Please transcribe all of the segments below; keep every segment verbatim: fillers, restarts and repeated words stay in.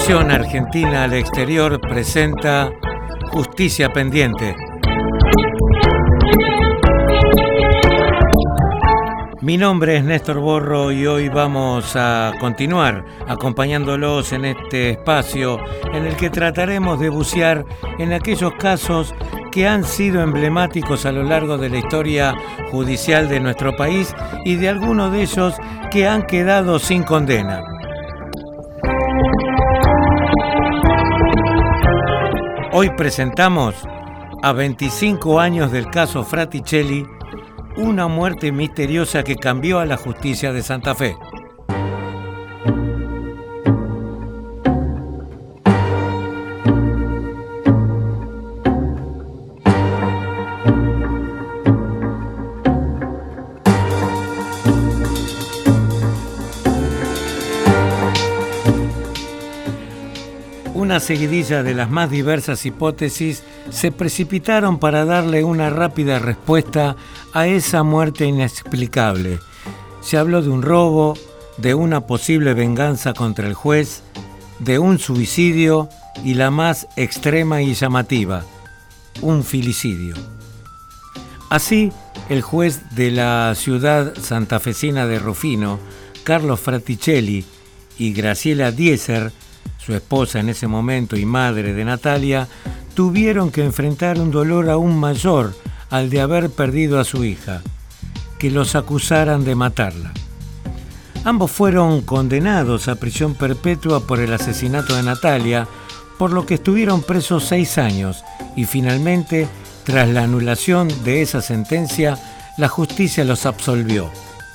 Fundación Argentina al Exterior presenta Justicia Pendiente. Mi nombre es Néstor Borro y hoy vamos a continuar acompañándolos en este espacio en el que trataremos de bucear en aquellos casos que han sido emblemáticos a lo largo de la historia judicial de nuestro país y de algunos de ellos que han quedado sin condena. Hoy presentamos, a veinticinco años del caso Fraticelli, una muerte misteriosa que cambió a la justicia de Santa Fe. Una seguidilla de las más diversas hipótesis se precipitaron para darle una rápida respuesta a esa muerte inexplicable. Se habló de un robo, de una posible venganza contra el juez, de un suicidio y la más extrema y llamativa, un filicidio. Así, el juez de la ciudad santafesina de Rufino, Carlos Fraticelli, y Graciela Dieser, su esposa en ese momento y madre de Natalia, tuvieron que enfrentar un dolor aún mayor al de haber perdido a su hija, que los acusaran de matarla. Ambos fueron condenados a prisión perpetua por el asesinato de Natalia, por lo que estuvieron presos seis años y finalmente, tras la anulación de esa sentencia, la justicia los absolvió.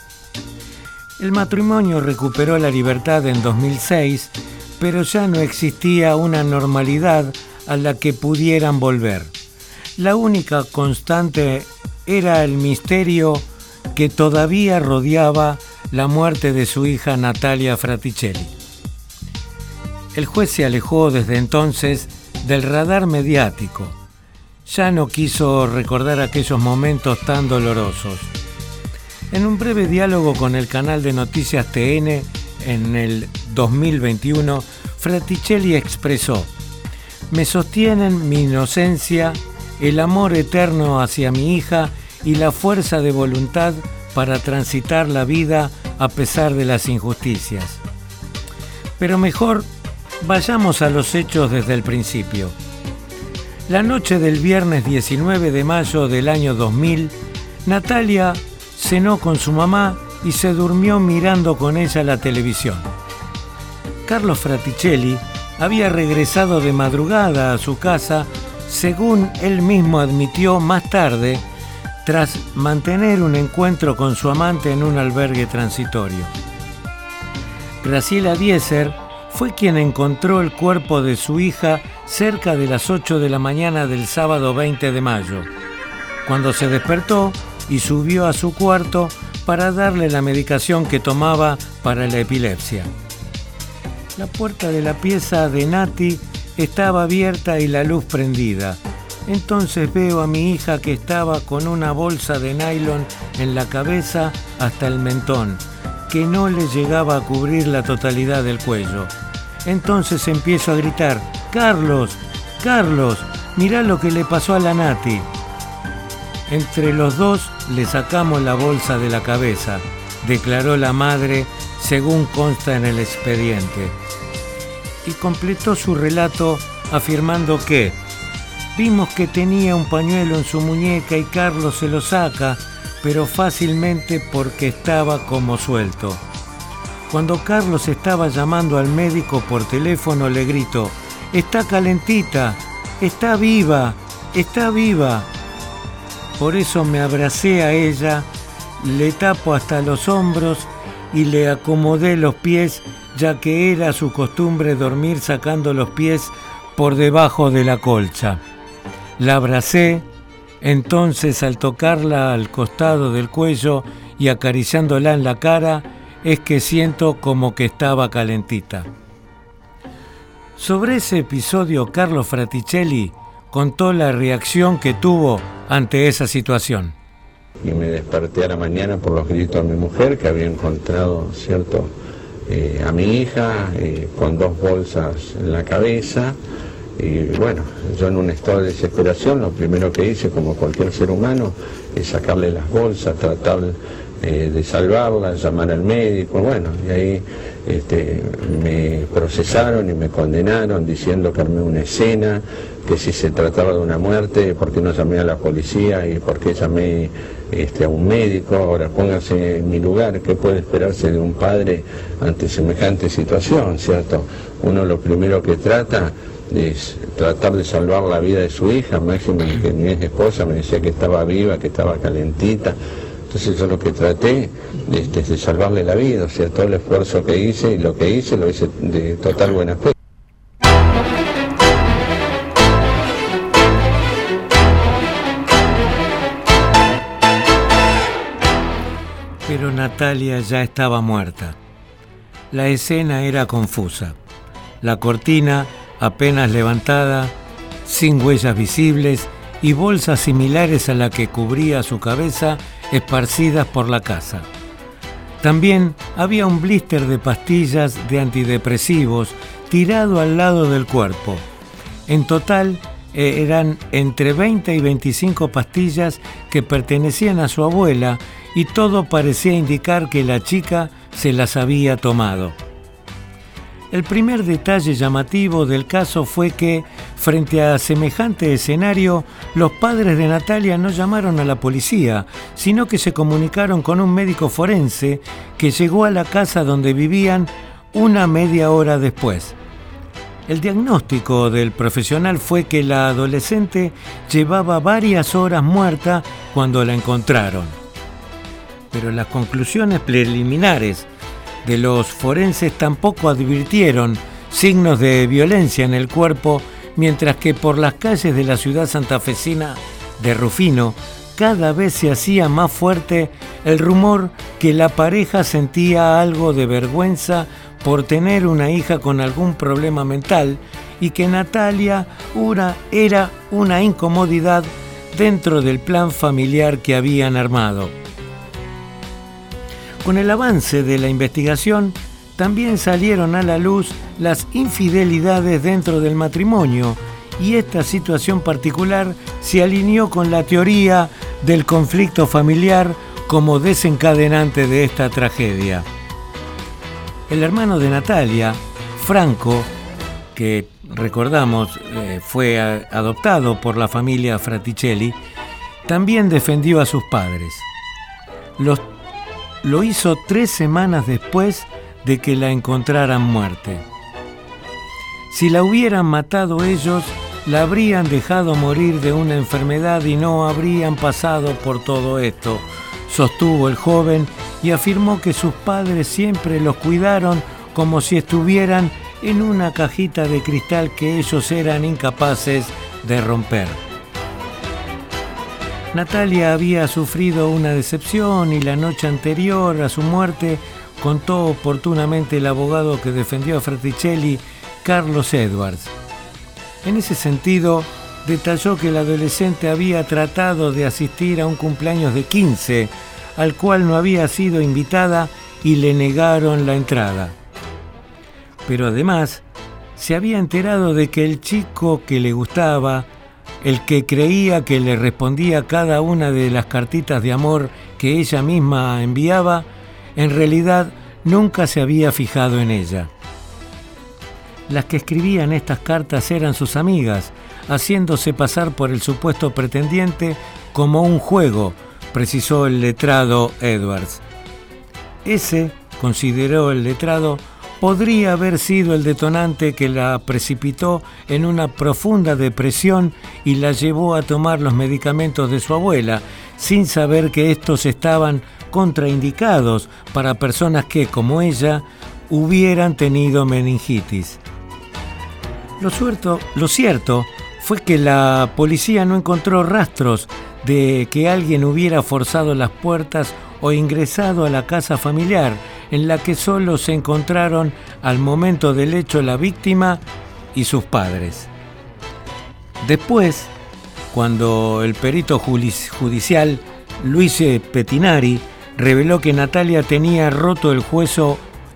El matrimonio recuperó la libertad en dos mil seis, pero ya no existía una normalidad a la que pudieran volver. La única constante era el misterio que todavía rodeaba la muerte de su hija Natalia Fraticelli. El juez se alejó desde entonces del radar mediático. Ya no quiso recordar aquellos momentos tan dolorosos. En un breve diálogo con el canal de noticias T N en el dos mil veintiuno, Fraticelli expresó: «Me sostienen mi inocencia, el amor eterno hacia mi hija y la fuerza de voluntad para transitar la vida a pesar de las injusticias». Pero mejor vayamos a los hechos desde el principio. La noche del viernes diecinueve de mayo del año dos mil, Natalia cenó con su mamá y se durmió mirando con ella la televisión. Carlos Fraticelli había regresado de madrugada a su casa, según él mismo admitió más tarde, tras mantener un encuentro con su amante en un albergue transitorio. Graciela Dieser fue quien encontró el cuerpo de su hija cerca de las ocho de la mañana del sábado veinte de mayo, cuando se despertó y subió a su cuarto para darle la medicación que tomaba para la epilepsia. La puerta de la pieza de Nati estaba abierta y la luz prendida. Entonces veo a mi hija que estaba con una bolsa de nylon en la cabeza hasta el mentón, que no le llegaba a cubrir la totalidad del cuello. Entonces empiezo a gritar: «Carlos, Carlos, mirá lo que le pasó a la Nati». Entre los dos le sacamos la bolsa de la cabeza, declaró la madre, según consta en el expediente. Y completó su relato afirmando que vimos que tenía un pañuelo en su muñeca y Carlos se lo saca, pero fácilmente porque estaba como suelto. Cuando Carlos estaba llamando al médico por teléfono le gritó: «Está calentita, está viva, está viva». Por eso me abracé a ella, le tapo hasta los hombros y le acomodé los pies, ya que era su costumbre dormir sacando los pies por debajo de la colcha. La abracé, entonces al tocarla al costado del cuello y acariciándola en la cara, es que siento como que estaba calentita. Sobre ese episodio, Carlos Fraticelli contó la reacción que tuvo ante esa situación. Y me desperté a la mañana por los gritos de mi mujer, que había encontrado, cierto, eh, a mi hija eh, con dos bolsas en la cabeza. Y bueno, yo en un estado de desesperación lo primero que hice, como cualquier ser humano, es sacarle las bolsas, tratar eh, de salvarla, llamar al médico, bueno, y ahí este, me procesaron y me condenaron diciendo que armé una escena, que si se trataba de una muerte, ¿por qué no llamé a la policía y por qué llamé este, a un médico? Ahora pónganse en mi lugar, ¿qué puede esperarse de un padre ante semejante situación, cierto? Uno lo primero que trata es tratar de salvar la vida de su hija, máximo que mi ex esposa me decía que estaba viva, que estaba calentita. Entonces yo lo que traté este, es de salvarle la vida, o sea, todo el esfuerzo que hice y lo que hice lo hice de total buena fe. Pero Natalia ya estaba muerta. La escena era confusa. La cortina apenas levantada, sin huellas visibles y bolsas similares a la que cubría su cabeza esparcidas por la casa. También había un blister de pastillas de antidepresivos tirado al lado del cuerpo. En total eh, eran entre veinte y veinticinco pastillas que pertenecían a su abuela y todo parecía indicar que la chica se las había tomado. El primer detalle llamativo del caso fue que, frente a semejante escenario, los padres de Natalia no llamaron a la policía, sino que se comunicaron con un médico forense que llegó a la casa donde vivían una media hora después. El diagnóstico del profesional fue que la adolescente llevaba varias horas muerta cuando la encontraron. Pero las conclusiones preliminares de los forenses tampoco advirtieron signos de violencia en el cuerpo, mientras que por las calles de la ciudad santafesina de Rufino cada vez se hacía más fuerte el rumor que la pareja sentía algo de vergüenza por tener una hija con algún problema mental y que Natalia era una incomodidad dentro del plan familiar que habían armado. Con el avance de la investigación, también salieron a la luz las infidelidades dentro del matrimonio, y esta situación particular se alineó con la teoría del conflicto familiar como desencadenante de esta tragedia. El hermano de Natalia, Franco, que recordamos eh, fue a, adoptado por la familia Fraticelli, también defendió a sus padres. Los Lo hizo tres semanas después de que la encontraran muerta. Si la hubieran matado ellos, la habrían dejado morir de una enfermedad y no habrían pasado por todo esto, sostuvo el joven y afirmó que sus padres siempre los cuidaron como si estuvieran en una cajita de cristal que ellos eran incapaces de romper. Natalia había sufrido una decepción y la noche anterior a su muerte contó oportunamente el abogado que defendió a Fraticelli, Carlos Edwards. En ese sentido, detalló que la adolescente había tratado de asistir a un cumpleaños de quince, al cual no había sido invitada y le negaron la entrada. Pero además, se había enterado de que el chico que le gustaba, el que creía que le respondía cada una de las cartitas de amor que ella misma enviaba, en realidad nunca se había fijado en ella. Las que escribían estas cartas eran sus amigas, haciéndose pasar por el supuesto pretendiente como un juego, precisó el letrado Edwards. Ese, consideró el letrado, podría haber sido el detonante que la precipitó en una profunda depresión y la llevó a tomar los medicamentos de su abuela, sin saber que estos estaban contraindicados para personas que, como ella, hubieran tenido meningitis. Lo cierto, lo cierto fue que la policía no encontró rastros de que alguien hubiera forzado las puertas o ingresado a la casa familiar, en la que solo se encontraron al momento del hecho la víctima y sus padres. Después, cuando el perito judicial Luis Petinari reveló que Natalia tenía roto el hueso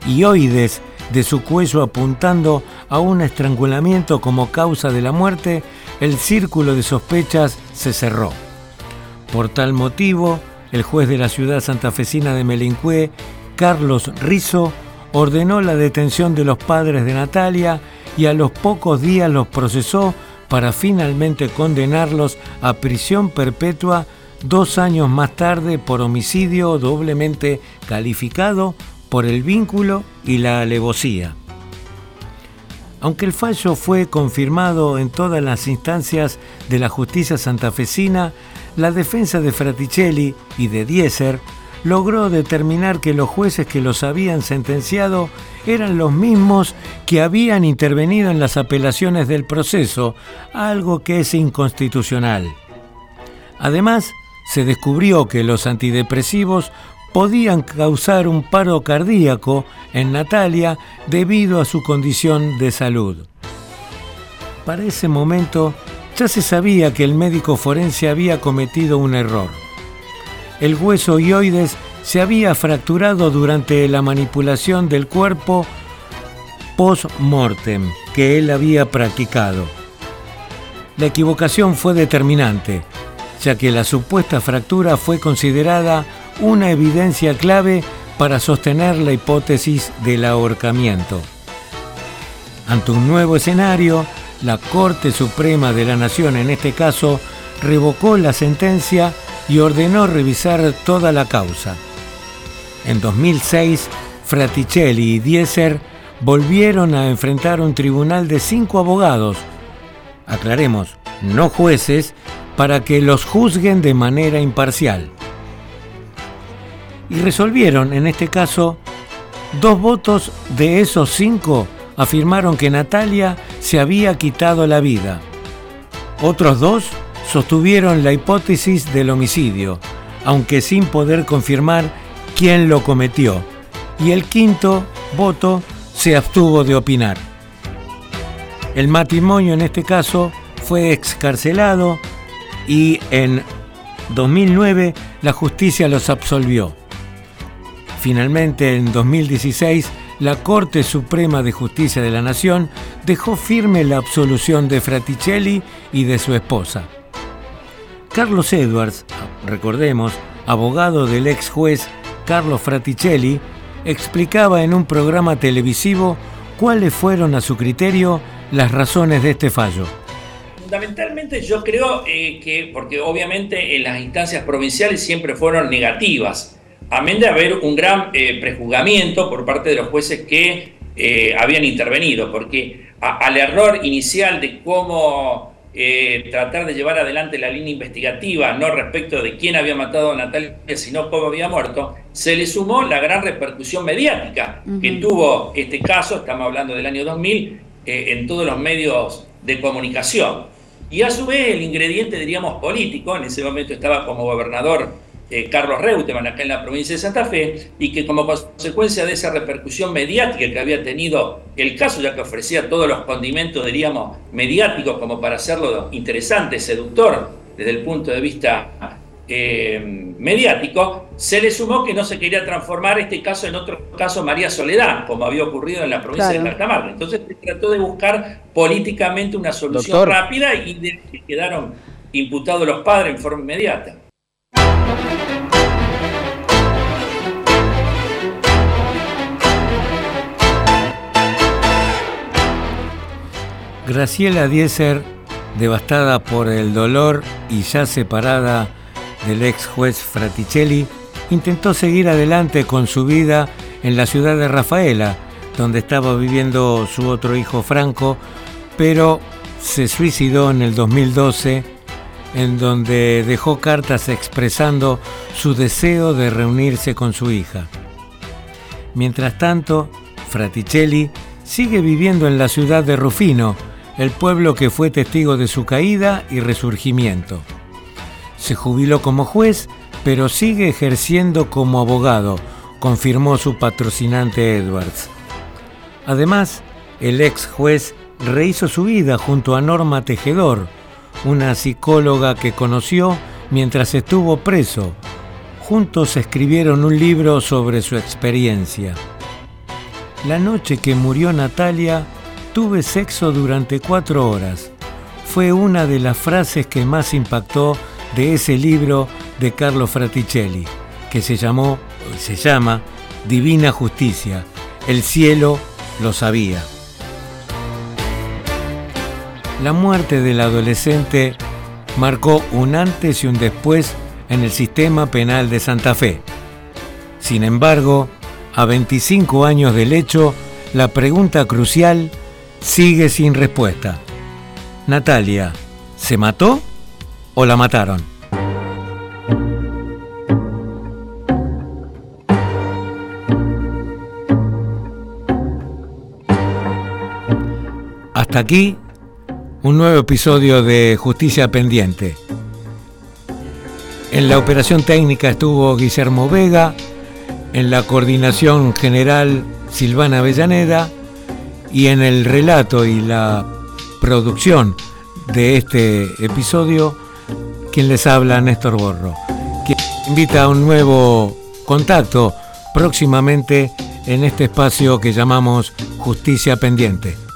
hioides de su cuello apuntando a un estrangulamiento como causa de la muerte, el círculo de sospechas se cerró. Por tal motivo, el juez de la ciudad santafesina de Melincué, Carlos Rizzo, ordenó la detención de los padres de Natalia y a los pocos días los procesó para finalmente condenarlos a prisión perpetua dos años más tarde por homicidio doblemente calificado por el vínculo y la alevosía. Aunque el fallo fue confirmado en todas las instancias de la justicia santafesina, la defensa de Fraticelli y de Dieser logró determinar que los jueces que los habían sentenciado eran los mismos que habían intervenido en las apelaciones del proceso, algo que es inconstitucional. Además, se descubrió que los antidepresivos podían causar un paro cardíaco en Natalia debido a su condición de salud. Para ese momento, ya se sabía que el médico forense había cometido un error. El hueso hioides se había fracturado durante la manipulación del cuerpo post-mortem que él había practicado. La equivocación fue determinante, ya que la supuesta fractura fue considerada una evidencia clave para sostener la hipótesis del ahorcamiento. Ante un nuevo escenario, la Corte Suprema de la Nación, en este caso, revocó la sentencia y ordenó revisar toda la causa. En dos mil seis, Fraticelli y Dieser volvieron a enfrentar un tribunal de cinco abogados, aclaremos, no jueces, para que los juzguen de manera imparcial. Y resolvieron, en este caso, dos votos de esos cinco afirmaron que Natalia se había quitado la vida. Otros dos sostuvieron la hipótesis del homicidio, aunque sin poder confirmar quién lo cometió. Y el quinto voto se abstuvo de opinar. El matrimonio, en este caso, fue excarcelado y en dos mil nueve la justicia los absolvió. Finalmente, en dos mil dieciséis, la Corte Suprema de Justicia de la Nación dejó firme la absolución de Fraticelli y de su esposa. Carlos Edwards, recordemos, abogado del ex juez Carlos Fraticelli, explicaba en un programa televisivo cuáles fueron, a su criterio, las razones de este fallo. Fundamentalmente yo creo eh, que, porque obviamente en las instancias provinciales siempre fueron negativas, amén de haber un gran eh, prejuzgamiento por parte de los jueces que eh, habían intervenido, porque a, al error inicial de cómo eh, tratar de llevar adelante la línea investigativa, no respecto de quién había matado a Natalia, sino cómo había muerto, se le sumó la gran repercusión mediática uh-huh. que tuvo este caso, estamos hablando del año dos mil, eh, en todos los medios de comunicación. Y a su vez el ingrediente, diríamos, político, en ese momento estaba como gobernador Eh, Carlos Reutemann acá en la provincia de Santa Fe, y que como consecuencia de esa repercusión mediática que había tenido el caso, ya que ofrecía todos los condimentos, diríamos, mediáticos como para hacerlo interesante, seductor desde el punto de vista eh, mediático, se le sumó que no se quería transformar este caso en otro caso María Soledad, como había ocurrido en la provincia claro. de Catamarca. Entonces se trató de buscar políticamente una solución Doctor. rápida y de que quedaron imputados los padres en forma inmediata. Graciela Dieser, devastada por el dolor y ya separada del ex juez Fraticelli, intentó seguir adelante con su vida en la ciudad de Rafaela, donde estaba viviendo su otro hijo Franco, pero se suicidó en el dos mil doce, en donde dejó cartas expresando su deseo de reunirse con su hija. Mientras tanto, Fraticelli sigue viviendo en la ciudad de Rufino, el pueblo que fue testigo de su caída y resurgimiento. Se jubiló como juez, pero sigue ejerciendo como abogado, confirmó su patrocinante Edwards. Además, el ex juez rehizo su vida junto a Norma Tejedor, una psicóloga que conoció mientras estuvo preso. Juntos escribieron un libro sobre su experiencia. La noche que murió Natalia, tuve sexo durante cuatro horas. Fue una de las frases que más impactó de ese libro de Carlo Fraticelli, que se llamó, se llama Divina Justicia. El cielo lo sabía. La muerte del adolescente marcó un antes y un después en el sistema penal de Santa Fe. Sin embargo, a veinticinco años del hecho, la pregunta crucial sigue sin respuesta. Natalia, ¿se mató o la mataron? Hasta aquí un nuevo episodio de Justicia Pendiente. En la operación técnica estuvo Guillermo Vega, en la coordinación general Silvana Avellaneda y en el relato y la producción de este episodio quien les habla, Néstor Borro, que invita a un nuevo contacto próximamente en este espacio que llamamos Justicia Pendiente.